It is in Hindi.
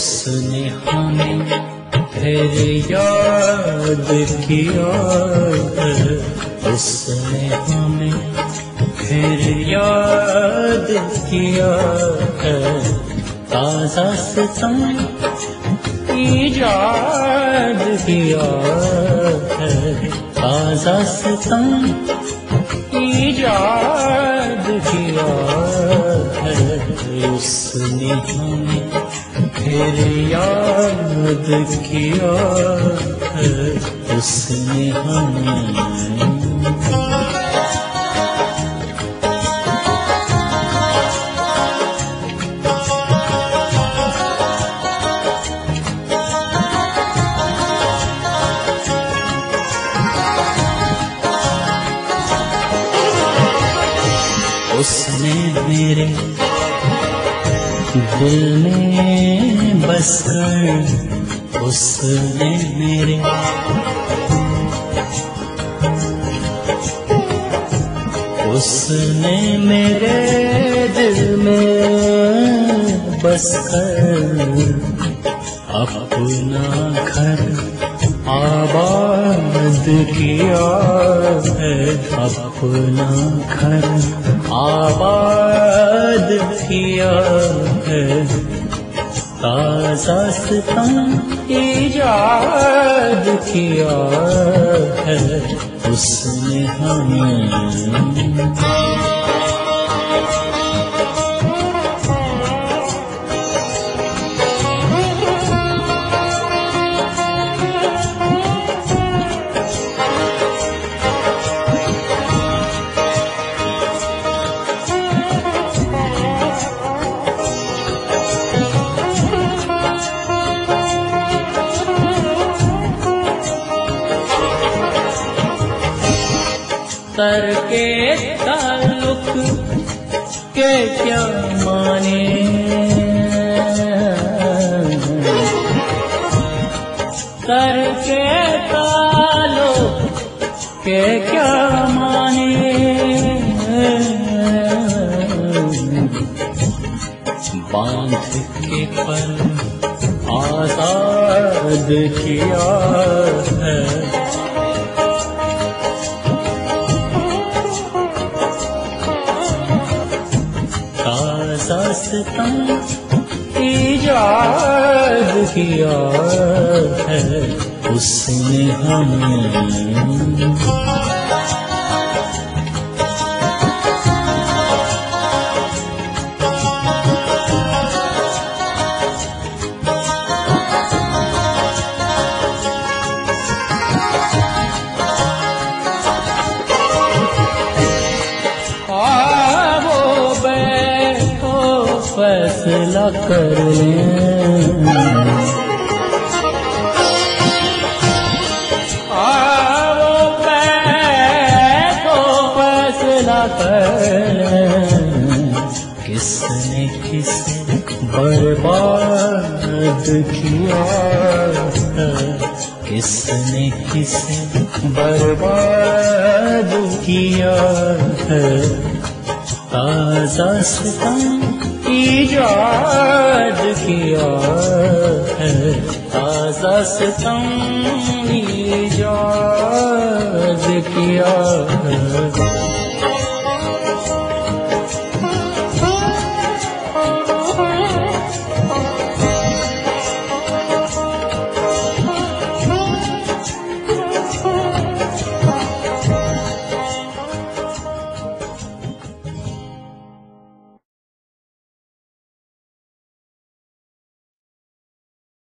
उसने हमें फिर याद किया है, उसने हमें फिर याद किया है। ताज़ा सितम ईजाद किया है, ताज़ा सितम ईजाद किया है। उसने हमें फिर याद किया है, उसने हमें। उसने मेरे दिल में बसकर, उसने मेरे उसने मेरे दिल में बसकर अपना घर आबाद किया है, अपना घर आबाद किया है। ताज़ा सितम ईजाद किया है, उसने हमें। करके ताल्लुक के क्या माने, करके ताल्लुक के क्या माने। बांध के पर आजाद किया है, ताज़ा सितम ईजाद किया है, उसने हमें। फैसला कर लें, आओ बैठो फैसला कर लें। किसने किसे बर्बाद किया है, किसने किसे बर्बाद किया है। ताज़ा सितम ईजाद किया है, ताज़ा सितम ईजाद किया है।